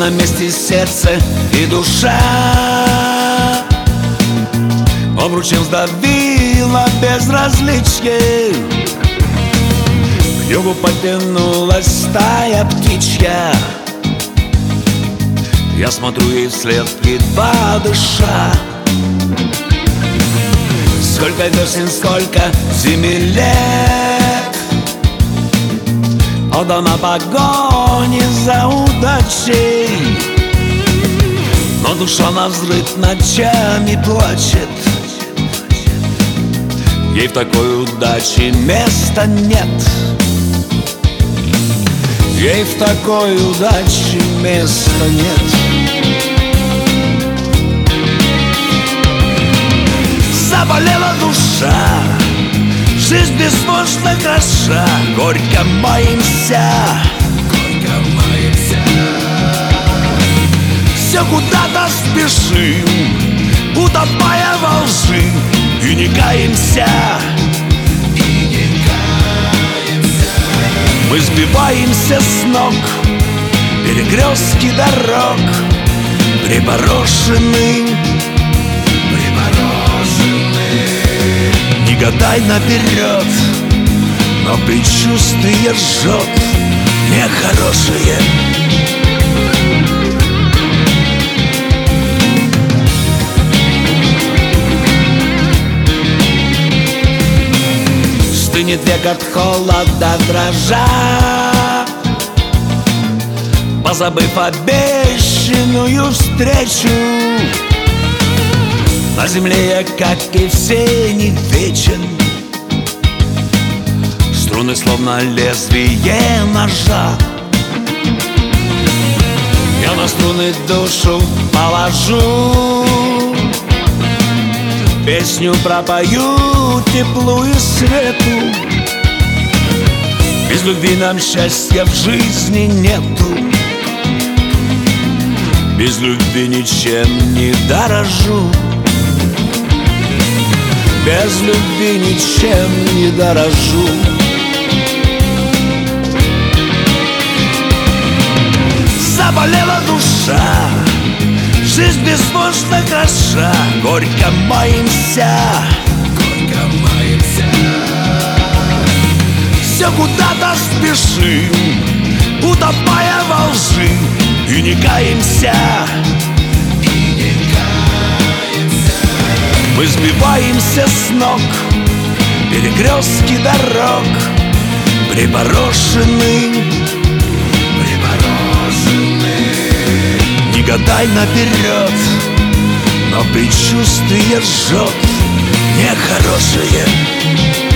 на месте сердце и душа. Обручем сдавило безразличие, к югу потянулась стая птичья. Я смотрю ей вслед, едва дыша. Сколько весен, сколько зимей лет отдана погоне за удачей, но душа навзрыд ночами плачет. Ей в такой удаче места нет. Ей в такой удаче места нет. Заболела душа, жизнь безбожно хороша, горько маемся, горько маемся. Все куда-то спешим, утопая во лжи, и не каемся, и не каемся. Мы сбиваемся с ног, перекрестки дорог припорошены. Не гадай наперед, но предчувствие жжет нехорошее. Стынет век от холода дрожа, позабыв обещанную встречу. На земле я, как и все, не вечен. Струны словно лезвие ножа. Я на струны душу положу, песню пропою теплу и свету. Без любви нам счастья в жизни нету. Без любви ничем не дорожу. Без любви ничем не дорожу. Заболела душа, жизнь безбожно хороша, горько маемся, горько маемся. Все куда-то спешим, утопая во лжи, и не каемся. Мы сбиваемся с ног, перекрестки дорог припорошены. Не гадай наперед, но предчувствие жжет нехорошее.